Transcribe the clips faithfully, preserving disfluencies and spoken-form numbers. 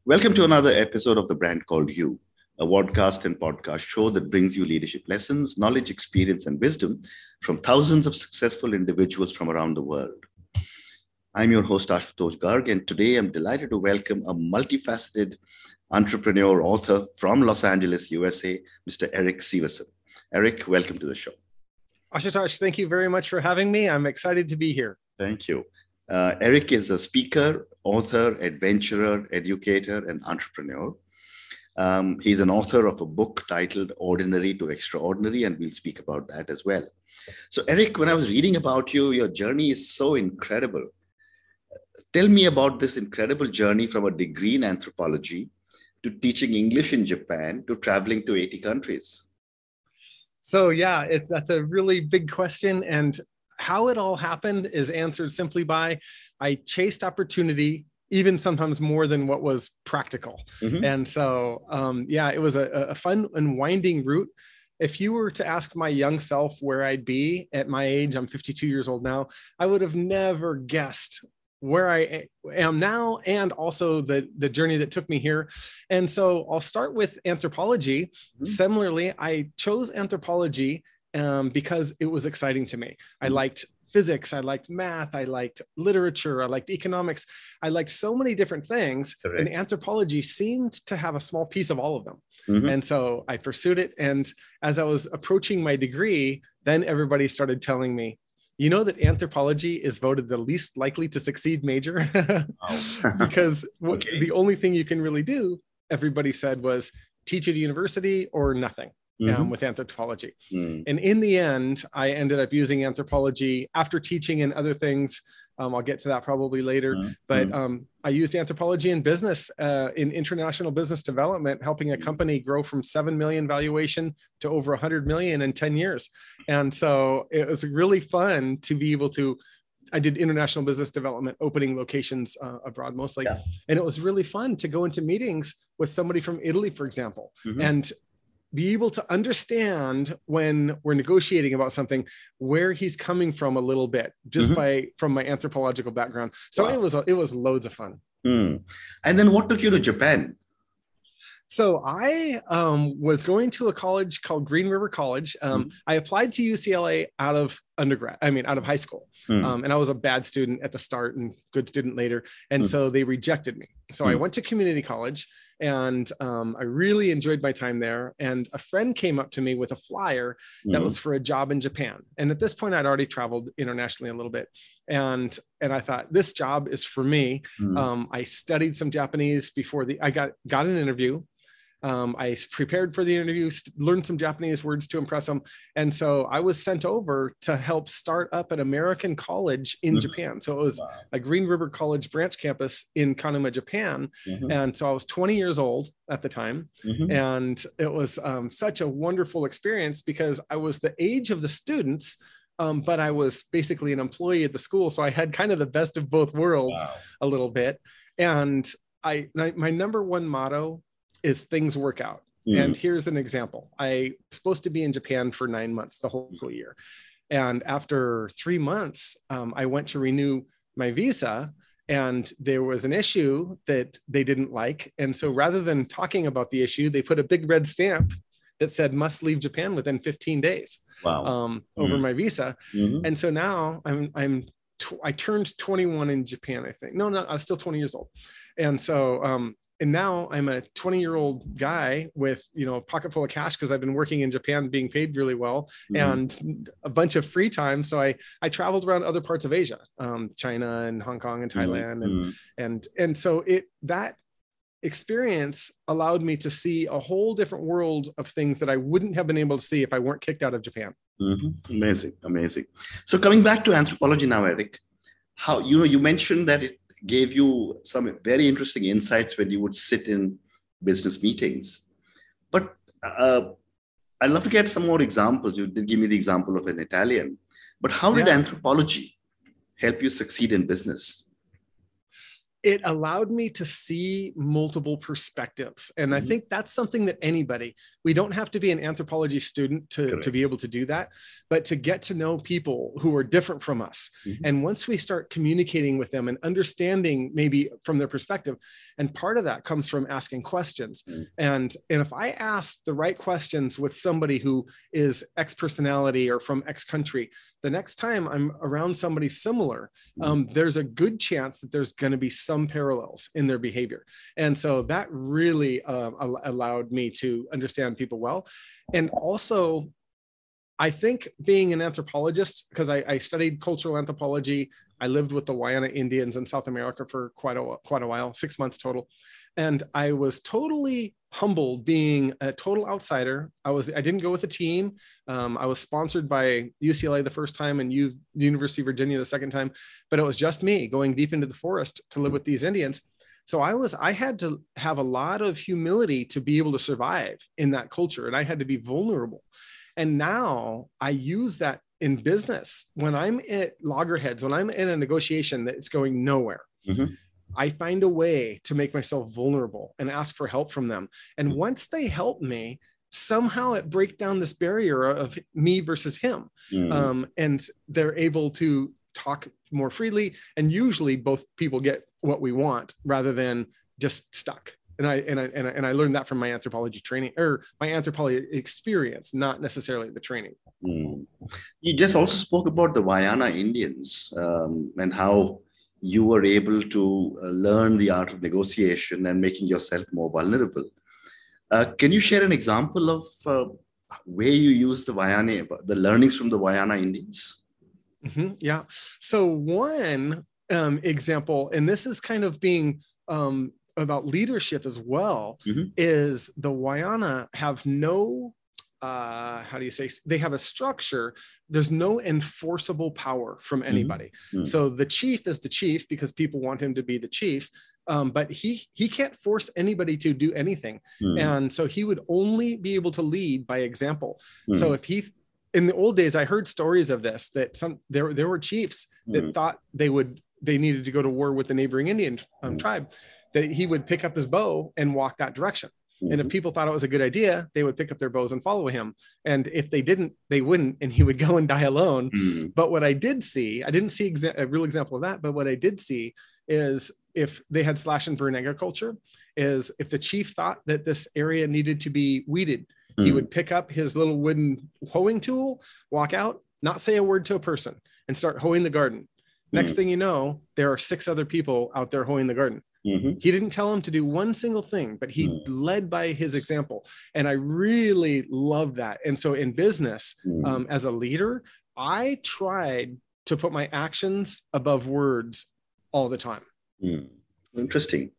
Welcome to another episode of The Brand Called You, a podcast and podcast show that brings you leadership lessons, knowledge, experience, and wisdom from thousands of successful individuals from around the world. I'm your host, Ashutosh Garg, and today I'm delighted to welcome a multifaceted entrepreneur, author from Los Angeles, U S A, Mister Eric Siversen. Eric, welcome to the show. Ashutosh, thank you very much for having me. I'm excited to be here. Thank you. Uh, Eric is a speaker, author, adventurer, educator, and entrepreneur. Um, he's an author of a book titled Ordinary to Extraordinary, and we'll speak about that as well. So, Eric, when I was reading about you, your journey is so incredible. Tell me about this incredible journey from a degree in anthropology to teaching English in Japan to traveling to eighty countries. So, yeah, it's, that's a really big question. And how it all happened is answered simply by I chased opportunity, even sometimes more than what was practical. Mm-hmm. And so, um, yeah, it was a, a fun and winding route. If you were to ask my young self where I'd be at my age, I'm fifty-two years old now, I would have never guessed where I am now and also the, the journey that took me here. And so I'll start with anthropology. Mm-hmm. Similarly, I chose anthropology Um, because it was exciting to me. I liked physics, I liked math, I liked literature, I liked economics. I liked so many different things. Correct. And anthropology seemed to have a small piece of all of them. Mm-hmm. And so I pursued it. And as I was approaching my degree, then everybody started telling me, you know that anthropology is voted the least likely to succeed major? Oh. Because okay. The only thing you can really do, everybody said, was teach at a university or nothing. Mm-hmm. Um, with anthropology. Mm. And in the end, I ended up using anthropology after teaching and other things. Um, I'll get to that probably later. Mm. But um, I used anthropology in business, uh, in international business development, helping a company grow from seven million valuation to over one hundred million in ten years. And so it was really fun to be able to, I did international business development, opening locations uh, abroad mostly. Yeah. And it was really fun to go into meetings with somebody from Italy, for example, mm-hmm. and be able to understand when we're negotiating about something, where he's coming from a little bit, just mm-hmm. by, from my anthropological background. So wow. it was, it was loads of fun. Mm. And then what took you to Japan? So I um, was going to a college called Green River College. Um, mm. I applied to U C L A out of undergrad, I mean, out of high school. Mm. Um, and I was a bad student at the start and good student later. And mm. so they rejected me. So mm. I went to community college and um, I really enjoyed my time there. And a friend came up to me with a flyer mm. that was for a job in Japan. And at this point, I'd already traveled internationally a little bit. And, and I thought, this job is for me. Mm. Um, I studied some Japanese before the, I got, got an interview. Um, I prepared for the interview, learned some Japanese words to impress them. And so I was sent over to help start up an American college in mm-hmm. Japan. So it was wow. a Green River College branch campus in Kanuma, Japan. Mm-hmm. And so I was twenty years old at the time. Mm-hmm. And it was um, such a wonderful experience because I was the age of the students, um, but I was basically an employee at the school. So I had kind of the best of both worlds wow. a little bit. And I, my number one motto is things work out. Mm. And here's an example. I was supposed to be in Japan for nine months, the whole school year. And after three months, um, I went to renew my visa and there was an issue that they didn't like. And so rather than talking about the issue, they put a big red stamp that said must leave Japan within fifteen days wow. um, mm. over my visa. Mm-hmm. And so now I'm, I'm, tw- I turned twenty-one in Japan, I think. No, no, I was still twenty years old. And so, um, And now I'm a twenty year old guy with, you know, a pocket full of cash because I've been working in Japan, being paid really well mm-hmm. and a bunch of free time. So I, I traveled around other parts of Asia, um, China and Hong Kong and Thailand. Mm-hmm. And, and, and so it, that experience allowed me to see a whole different world of things that I wouldn't have been able to see if I weren't kicked out of Japan. Mm-hmm. Amazing. Amazing. So coming back to anthropology now, Eric, how, you know, you mentioned that it gave you some very interesting insights when you would sit in business meetings. But uh, I'd love to get some more examples. You did give me the example of an Italian, but how did yeah. anthropology help you succeed in business? it allowed me to see multiple perspectives. And mm-hmm. I think that's something that anybody, we don't have to be an anthropology student to, to be able to do that, but to get to know people who are different from us. Mm-hmm. And once we start communicating with them and understanding maybe from their perspective, and part of that comes from asking questions. Mm-hmm. And, and if I ask the right questions with somebody who is X personality or from X country, the next time I'm around somebody similar, mm-hmm. um, there's a good chance that there's going to be some parallels in their behavior. And so that really uh, allowed me to understand people well. And also, I think being an anthropologist, because I, I studied cultural anthropology, I lived with the Wayana Indians in South America for quite a, quite a while, six months total. And I was totally humbled being a total outsider. I was, I didn't go with a team. Um, I was sponsored by U C L A the first time and U, University of Virginia the second time, but it was just me going deep into the forest to live with these Indians. So I was, I had to have a lot of humility to be able to survive in that culture. And I had to be vulnerable. And now I use that in business. When I'm at loggerheads, when I'm in a negotiation that's going nowhere, mm-hmm. I find a way to make myself vulnerable and ask for help from them. And once they help me, somehow it breaks down this barrier of me versus him. Mm. Um, and they're able to talk more freely. And usually both people get what we want rather than just stuck. And I, and I, and I, and I learned that from my anthropology training or my anthropology experience, not necessarily the training. Mm. You just also spoke about the Wayana Indians um, and how you were able to uh, learn the art of negotiation and making yourself more vulnerable. Uh, can you share an example of uh, where you use the Wayana, the learnings from the Wayana Indians? Mm-hmm, yeah. So one um, example, and this is kind of being um, about leadership as well, mm-hmm. is the Wayana have no Uh, how do you say, they have a structure. There's no enforceable power from anybody. Mm-hmm. So the chief is the chief because people want him to be the chief, um, but he he can't force anybody to do anything. Mm-hmm. And so he would only be able to lead by example. Mm-hmm. So if he, in the old days, I heard stories of this, that some there there were chiefs that mm-hmm. thought they would they needed to go to war with the neighboring Indian um, mm-hmm. tribe, that he would pick up his bow and walk that direction. And if people thought it was a good idea, they would pick up their bows and follow him. And if they didn't, they wouldn't, and he would go and die alone. Mm-hmm. But what I did see, I didn't see exa- a real example of that, but what I did see is if they had slash and burn agriculture, is if the chief thought that this area needed to be weeded, mm-hmm. he would pick up his little wooden hoeing tool, walk out, not say a word to a person, and start hoeing the garden. Mm-hmm. Next thing you know, there are six other people out there hoeing the garden. Mm-hmm. He didn't tell him to do one single thing, but he mm. led by his example. And I really love that. And so in business, mm. um, as a leader, I tried to put my actions above words all the time. Mm. Interesting.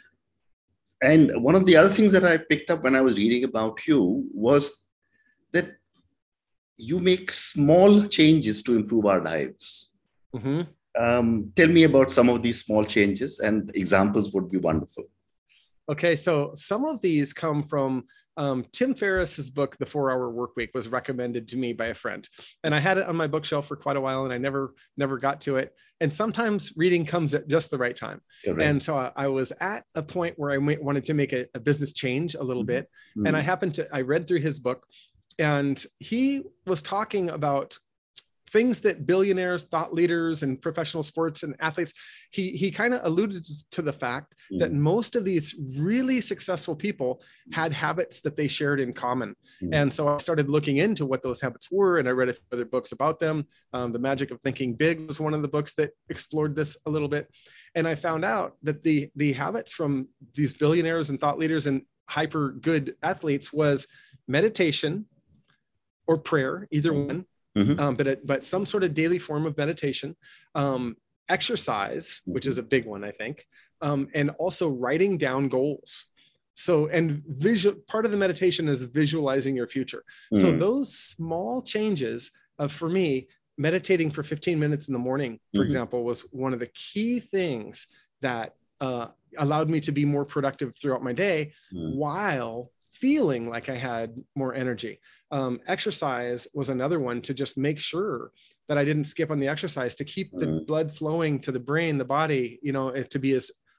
And one of the other things that I picked up when I was reading about you was that you make small changes to improve our lives. Mm-hmm. Um, tell me about some of these small changes, and examples would be wonderful. Okay, so some of these come from um, Tim Ferriss's book, The four hour Workweek, was recommended to me by a friend. And I had it on my bookshelf for quite a while, and I never, never got to it. And sometimes reading comes at just the right time. Correct. And so I, I was at a point where I wanted to make a, a business change a little mm-hmm. bit. Mm-hmm. And I happened to, I read through his book, and he was talking about things that billionaires, thought leaders, and professional sports and athletes, he, he kind of alluded to the fact mm. that most of these really successful people had habits that they shared in common. Mm. And so I started looking into what those habits were, and I read a few other books about them. Um, The Magic of Thinking Big was one of the books that explored this a little bit. And I found out that the, the habits from these billionaires and thought leaders and hyper good athletes was meditation or prayer, either one. Mm-hmm. Um, but it, but some sort of daily form of meditation, um, exercise, which is a big one, I think, um, and also writing down goals. So, and visual part of the meditation is visualizing your future. Mm-hmm. So those small changes, uh, for me, meditating for fifteen minutes in the morning, for mm-hmm. example, was one of the key things that uh, allowed me to be more productive throughout my day, mm-hmm. while feeling like I had more energy. Um, exercise was another one, to just make sure that I didn't skip on the exercise, to keep the blood flowing to the brain, the body, you know, to be as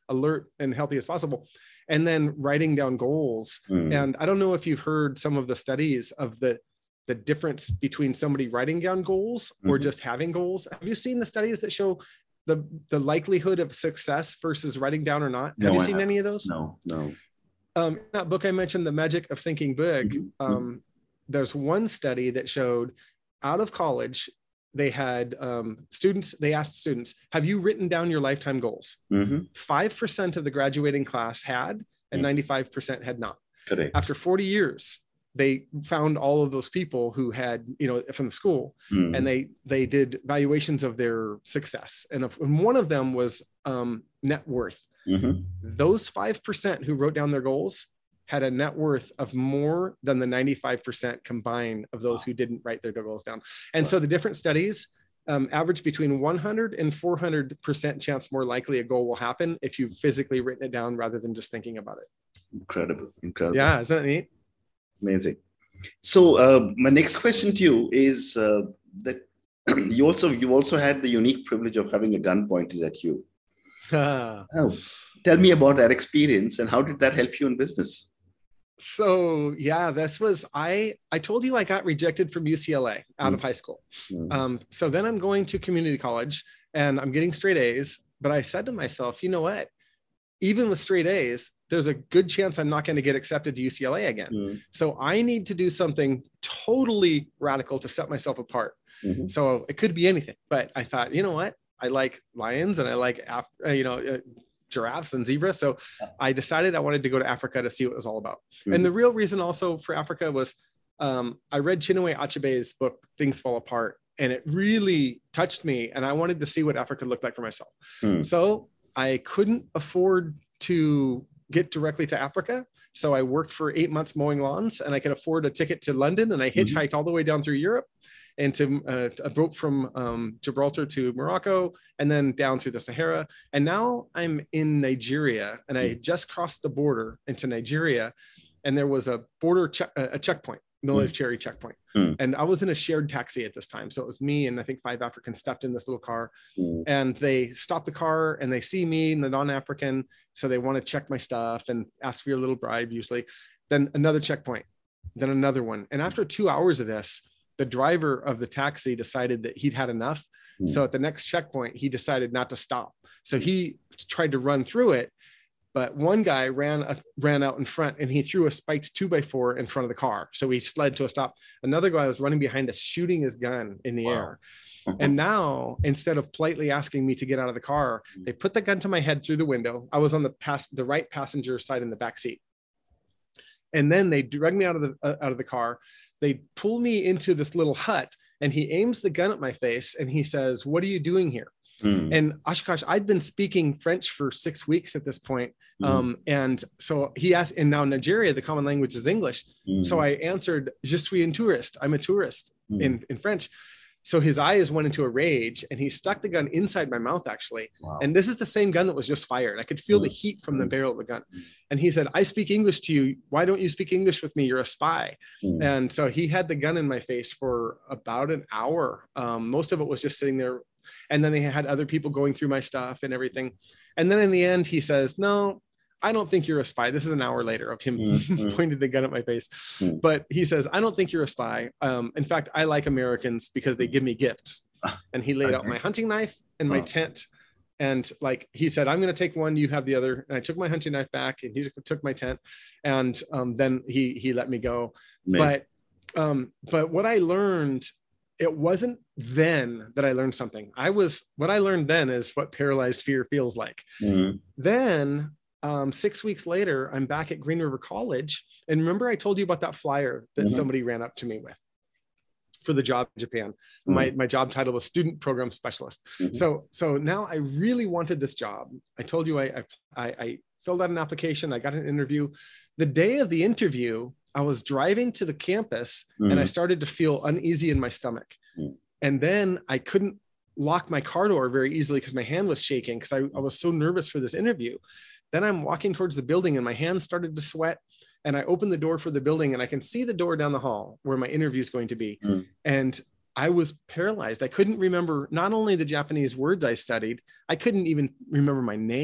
alert and healthy as possible. And then writing down goals. Mm. And I don't know if you've heard some of the studies of the, the difference between somebody writing down goals mm-hmm. or just having goals. Have you seen the studies that show the, the likelihood of success versus writing down or not? No, have you I seen haven't. any of those? No, no. Um, in that book I mentioned, The Magic of Thinking Big, mm-hmm. um, there's one study that showed out of college, they had um, students, they asked students, have you written down your lifetime goals? Mm-hmm. five percent of the graduating class had, and mm-hmm. ninety-five percent had not. Correct. After forty years, they found all of those people who had, you know, from the school, mm-hmm. and they they did valuations of their success. And, if, and one of them was um, net worth. Mm-hmm. Those five percent who wrote down their goals had a net worth of more than the ninety-five percent combined of those wow. who didn't write their goals down. And wow. so the different studies um, average between one hundred and four hundred percent chance more likely a goal will happen if you've physically written it down rather than just thinking about it. Incredible, incredible. Yeah, isn't it neat? Amazing. So uh, my next question to you is uh, that you also you also had the unique privilege of having a gun pointed at you. Oh, tell me about that experience and how did that help you in business? So yeah, this was, I, I told you I got rejected from U C L A out mm. of high school. Mm. Um, so then I'm going to community college and I'm getting straight A's, but I said to myself, you know what, even with straight A's, there's a good chance I'm not going to get accepted to U C L A again. Mm. So I need to do something totally radical to set myself apart. Mm-hmm. So it could be anything, but I thought, you know what, I like lions and I like, Af- uh, you know, uh, giraffes and zebras. So I decided I wanted to go to Africa to see what it was all about. Mm-hmm. And the real reason also for Africa was um, I read Chinua Achebe's book, Things Fall Apart, and it really touched me. And I wanted to see what Africa looked like for myself. Mm. So I couldn't afford to get directly to Africa. So I worked for eight months mowing lawns and I could afford a ticket to London, and I hitchhiked mm-hmm. all the way down through Europe and to uh, a boat from um, Gibraltar to Morocco and then down through the Sahara. And now I'm in Nigeria, and I had just crossed the border into Nigeria, and there was a border check, a checkpoint, military mm. checkpoint. Mm. And I was in a shared taxi at this time. So it was me and I think five Africans stuffed in this little car, mm. and they stop the car and they see me and the non-African. So they want to check my stuff and ask for your little bribe usually. Then another checkpoint, then another one. And after two hours of this, the driver of the taxi decided that he'd had enough. Mm. So at the next checkpoint, he decided not to stop. So he tried to run through it, but one guy ran uh, ran out in front and he threw a spiked two by four in front of the car. So he slid to a stop. Another guy was running behind us, shooting his gun in the wow. air. And now, instead of politely asking me to get out of the car, they put the gun to my head through the window. I was on the pass, the right passenger side in the back seat. And then they drag me out of the uh, out of the car. They pull me into this little hut, and he aims the gun at my face and he says, "What are you doing here?" Mm. And Oshkosh, I'd been speaking French for six weeks at this point. Mm. Um, and so he asked, and now in Nigeria, the common language is English. Mm. So I answered, "Je suis un touriste. I'm a tourist," mm. in, in French. So his eyes went into a rage and he stuck the gun inside my mouth, actually. Wow. And this is the same gun that was just fired. I could feel mm. the heat from mm. the barrel of the gun. Mm. And he said, "I speak English to you. Why don't you speak English with me? You're a spy." Mm. And so he had the gun in my face for about an hour. Um, most of it was just sitting there. And then they had other people going through my stuff and everything. And then in the end, he says, "No, I don't think you're a spy." This is an hour later of him mm-hmm. pointing the gun at my face. Mm. But he says, "I don't think you're a spy. Um, in fact, I like Americans because they give me gifts." And he laid okay. out my hunting knife and my oh. tent. And like he said, "I'm going to take one, you have the other." And I took my hunting knife back and he took my tent. And um, then he he let me go. Amazing. But um, but what I learned, it wasn't then that I learned something. I was, what I learned then is what paralyzed fear feels like. Mm-hmm. Then Um, six weeks later, I'm back at Green River College. And remember, I told you about that flyer that mm-hmm. somebody ran up to me with for the job in Japan. Mm-hmm. My, my job title was Student Program Specialist. Mm-hmm. So, so now I really wanted this job. I told you I, I, I filled out an application. I got an interview. The day of the interview, I was driving to the campus mm-hmm. and I started to feel uneasy in my stomach. Mm-hmm. And then I couldn't lock my car door very easily because my hand was shaking because I, I was so nervous for this interview. Then I'm walking towards the building and my hands started to sweat, and I opened the door for the building and I can see the door down the hall where my interview is going to be. Mm. And I was paralyzed. I couldn't remember not only the Japanese words I studied, I couldn't even remember my name.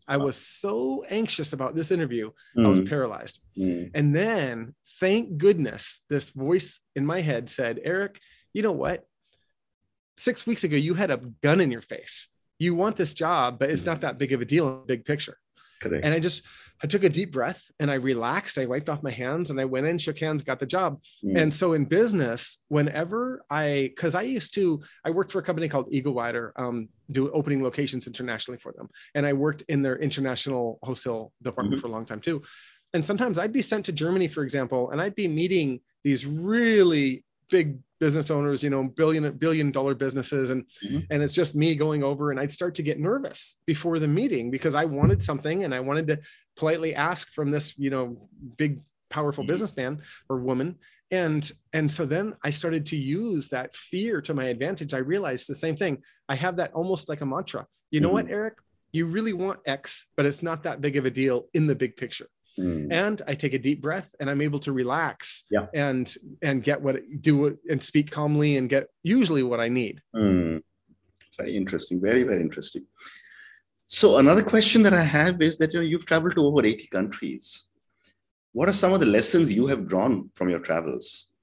I was so anxious about this interview, mm. I was paralyzed. Mm. And then, thank goodness, this voice in my head said, Eric, you know what? Six weeks ago, you had a gun in your face. You want this job, but it's not that big of a deal in the big picture. Correct. And I just, I took a deep breath and I relaxed. I wiped off my hands and I went in, shook hands, got the job. Mm. And so in business, whenever I, cause I used to, I worked for a company called Eagle Rider, um, do opening locations internationally for them. And I worked in their international wholesale department mm-hmm. for a long time too. And sometimes I'd be sent to Germany, for example, and I'd be meeting these really big business owners, you know, billion, billion dollar businesses. And, mm-hmm. and it's just me going over, and I'd start to get nervous before the meeting because I wanted something and I wanted to politely ask from this, you know, big, powerful mm-hmm. businessman or woman. And, and so then I started to use that fear to my advantage. I realized the same thing. I have that almost like a mantra. You know mm-hmm. what, Eric, you really want X, but it's not that big of a deal in the big picture. Mm. And I take a deep breath and I'm able to relax yeah. and, and get what, do it and speak calmly and get usually what I need. Mm. Very interesting. Very, very interesting. So another question that I have is that, you know, you've traveled to over eighty countries. What are some of the lessons you have drawn from your travels?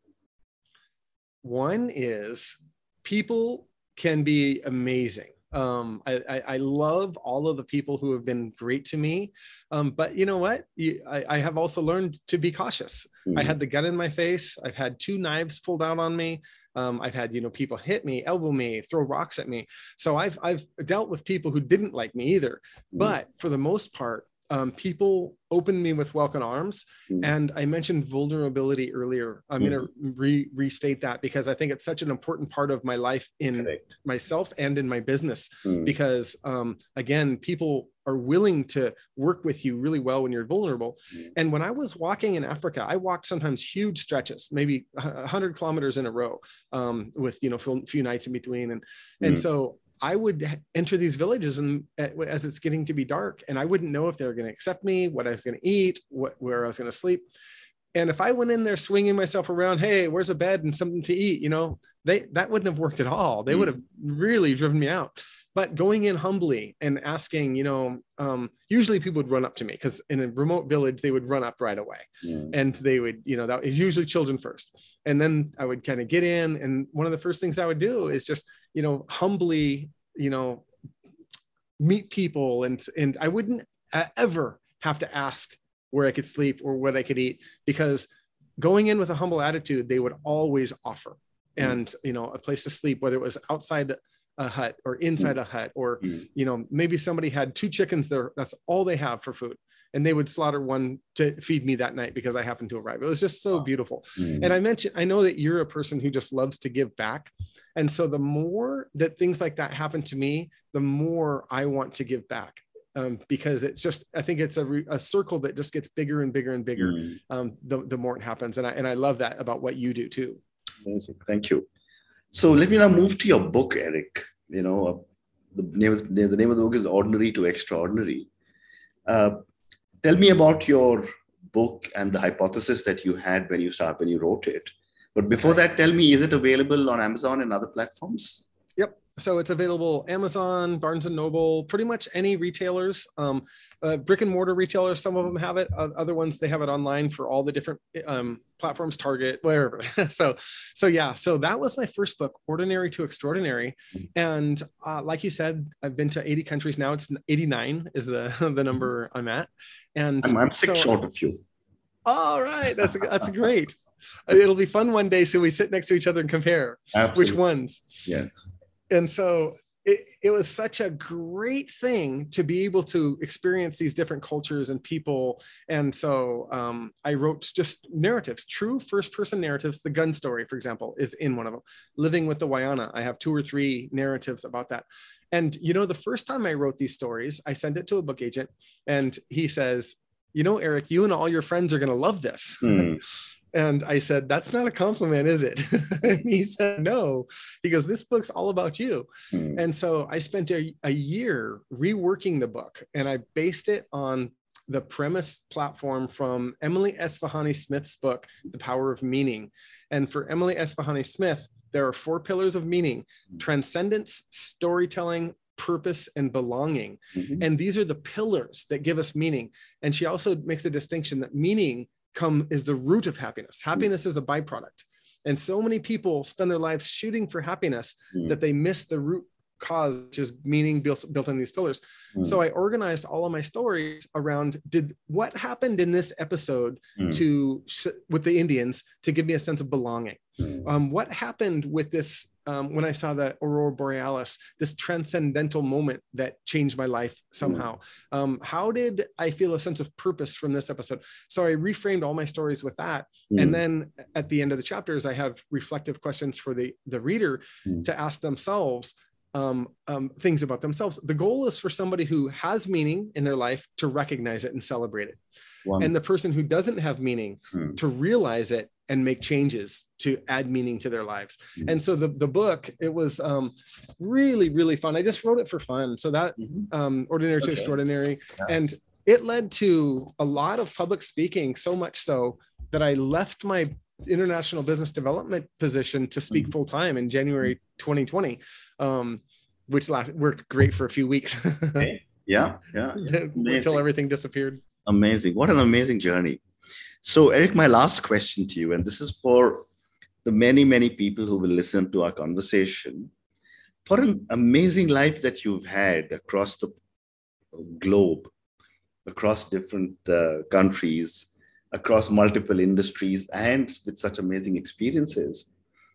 One is people can be amazing. Um, I, I, I love all of the people who have been great to me. Um, but you know what? You, I, I have also learned to be cautious. Mm-hmm. I had the gun in my face. I've had two knives pulled out on me. Um, I've had, you know, people hit me, elbow me, throw rocks at me. So I've, I've dealt with people who didn't like me either. Mm-hmm. But for the most part, um, people opened me with welcome arms. Mm. And I mentioned vulnerability earlier. I'm mm. going to re- restate that because I think it's such an important part of my life in Correct. myself and in my business. Mm. Because um, again, people are willing to work with you really well when you're vulnerable. Mm. And when I was walking in Africa, I walked sometimes huge stretches, maybe a hundred kilometers in a row um, with, you know, a few nights in between. And, mm. and so I would enter these villages and as it's getting to be dark, and I wouldn't know if they were going to accept me, what I was going to eat, what, where I was going to sleep. And if I went in there swinging myself around, hey, where's a bed and something to eat? You know, they, that wouldn't have worked at all. They mm. would have really driven me out. But going in humbly and asking, you know, um, usually people would run up to me because in a remote village, they would run up right away. Mm. And they would, you know, that was usually children first. And then I would kind of get in. And one of the first things I would do is just, you know, humbly, you know, meet people. And, and I wouldn't ever have to ask where I could sleep or what I could eat, because going in with a humble attitude, they would always offer. Mm. And, you know, a place to sleep, whether it was outside a hut or inside mm. a hut, or, mm. you know, maybe somebody had two chickens there. That's all they have for food. And they would slaughter one to feed me that night because I happened to arrive. It was just so beautiful. Mm. And I mentioned, I know that you're a person who just loves to give back. And so the more that things like that happen to me, the more I want to give back. Um, because it's just, I think it's a, re, a circle that just gets bigger and bigger and bigger mm. um, the, the more it happens. And I, and I love that about what you do too. Amazing. Thank you. So let me now move to your book, Eric. You know, uh, the name of the name of the book is Ordinary to Extraordinary. Uh, tell me about your book and the hypothesis that you had when you start when you wrote it. But before that, tell me, is it available on Amazon and other platforms? Yep. So it's available Amazon, Barnes and Noble, pretty much any retailers, um, uh, brick and mortar retailers. Some of them have it. Uh, other ones, they have it online for all the different um, platforms, Target, wherever. so, so yeah, so that was my first book, Ordinary to Extraordinary. And uh, like you said, I've been to eighty countries now. It's eighty-nine is the, the number I'm at. And I'm, I'm six so, short of you. All right. That's, that's great. It'll be fun one day. So we sit next to each other and compare Absolutely. Which ones. Yes. And so it, it was such a great thing to be able to experience these different cultures and people. And so um, I wrote just narratives, true first-person narratives. The gun story, for example, is in one of them. Living with the Wayana, I have two or three narratives about that. And, you know, the first time I wrote these stories, I sent it to a book agent and he says, you know, Eric, you and all your friends are going to love this. Mm. And I said, that's not a compliment, is it? And he said, no. He goes, this book's all about you. Mm. And so I spent a, a year reworking the book, and I based it on the premise platform from Emily Esfahani Smith's book, The Power of Meaning. And for Emily Esfahani Smith, there are four pillars of meaning: transcendence, storytelling, purpose and belonging. Mm-hmm. And these are the pillars that give us meaning. And she also makes a distinction that meaning come is the root of happiness. Happiness mm-hmm. is a byproduct. And so many people spend their lives shooting for happiness mm-hmm. that they miss the root cause, which is meaning built, built in these pillars. Mm. So I organized all of my stories around did what happened in this episode mm. to with the Indians to give me a sense of belonging. Mm. Um, what happened with this um, when I saw the Aurora Borealis, this transcendental moment that changed my life somehow. Mm. Um, how did I feel a sense of purpose from this episode? So I reframed all my stories with that. Mm. And then at the end of the chapters, I have reflective questions for the, the reader mm. to ask themselves Um, um, things about themselves. The goal is for somebody who has meaning in their life to recognize it and celebrate it. Wonderful. And the person who doesn't have meaning hmm. to realize it and make changes to add meaning to their lives. Hmm. And so the, the book, it was um, really, really fun. I just wrote it for fun. So that mm-hmm. um, Ordinary okay. to Extraordinary. Yeah. And it led to a lot of public speaking, so much so that I left my international business development position to speak mm-hmm. full time in January twenty twenty, um, which last worked great for a few weeks. Okay. Yeah, yeah, yeah. Until everything disappeared. Amazing! What an amazing journey. So, Eric, my last question to you, and this is for the many, many people who will listen to our conversation. For an amazing life that you've had across the globe, across different uh, countries, across multiple industries, and with such amazing experiences,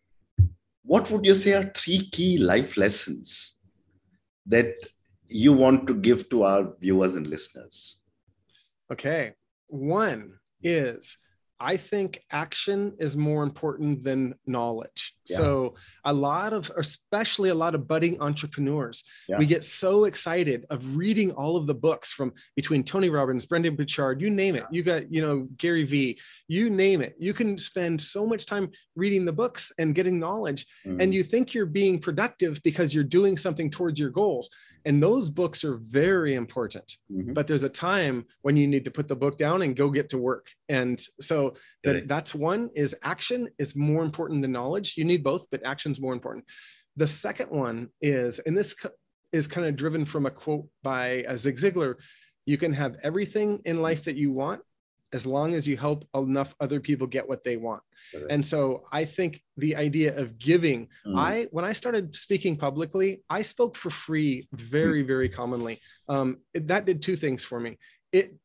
what would you say are three key life lessons that you want to give to our viewers and listeners? Okay. One is, I think action is more important than knowledge. Yeah. So a lot of, especially a lot of budding entrepreneurs, yeah. we get so excited of reading all of the books from between Tony Robbins, Brendon Burchard, you name it. You got, you know, Gary Vee, you name it. You can spend so much time reading the books and getting knowledge. Mm. And you think you're being productive because you're doing something towards your goals. And those books are very important. Mm-hmm. But there's a time when you need to put the book down and go get to work. And so that, that's one, is action is more important than knowledge. You need both, but action's more important. The second one is, and this is kind of driven from a quote by uh, Zig Ziglar, you can have everything in life that you want as long as you help enough other people get what they want. Okay. And so I think the idea of giving, mm. I, when I started speaking publicly, I spoke for free very, very commonly. Um, it, that did two things for me. It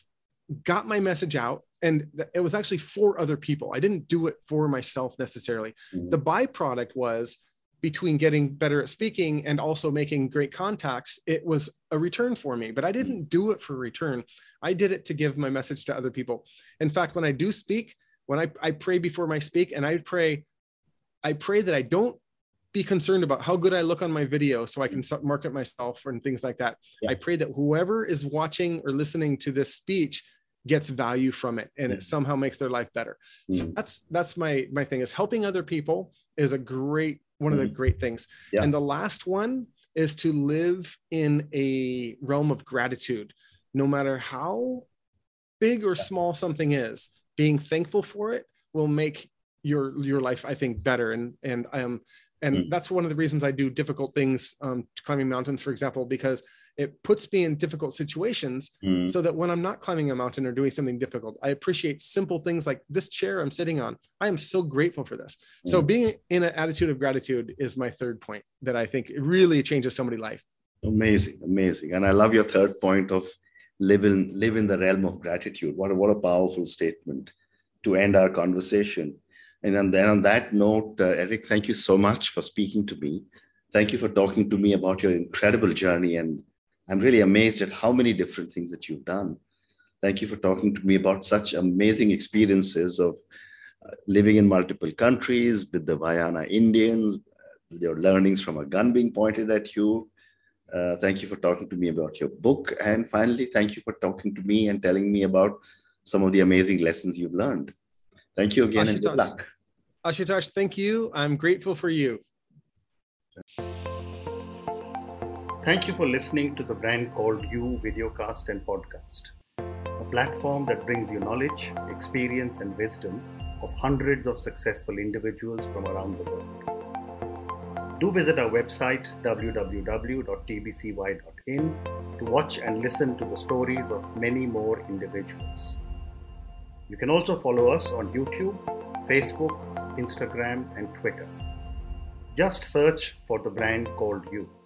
got my message out, and it was actually for other people. I didn't do it for myself necessarily. Mm. The byproduct was, between getting better at speaking and also making great contacts, it was a return for me, but I didn't do it for return. I did it to give my message to other people. In fact, when I do speak, when I, I pray before I speak, and I pray, I pray that I don't be concerned about how good I look on my video so I can market myself and things like that. Yeah. I pray that whoever is watching or listening to this speech gets value from it, and it somehow makes their life better. Mm. So that's, that's my, my thing, is helping other people is a great, one of the great things. Yeah. And the last one is to live in a realm of gratitude. No matter how big or small something is, being thankful for it will make your, your life, I think, better. And, and, um, and mm. that's one of the reasons I do difficult things, um, climbing mountains, for example, because it puts me in difficult situations mm. so that when I'm not climbing a mountain or doing something difficult, I appreciate simple things like this chair I'm sitting on. I am so grateful for this. Mm. So being in an attitude of gratitude is my third point that I think really changes somebody's life. Amazing, amazing. And I love your third point of live in, live in the realm of gratitude. What a, what a powerful statement to end our conversation. And then on that note, uh, Eric, thank you so much for speaking to me. Thank you for talking to me about your incredible journey. And I'm really amazed at how many different things that you've done. Thank you for talking to me about such amazing experiences of uh, living in multiple countries with the Vayana Indians, uh, your learnings from a gun being pointed at you. Uh, thank you for talking to me about your book. And finally, thank you for talking to me and telling me about some of the amazing lessons you've learned. Thank you again, Ashutosh. And good luck. Ashutosh, thank you. I'm grateful for you. Thank you for listening to the brand called You Videocast and Podcast, a platform that brings you knowledge, experience, and wisdom of hundreds of successful individuals from around the world. Do visit our website w w w dot t b c y dot in to watch and listen to the stories of many more individuals. You can also follow us on YouTube, Facebook, Instagram, and Twitter. Just search for the brand called You.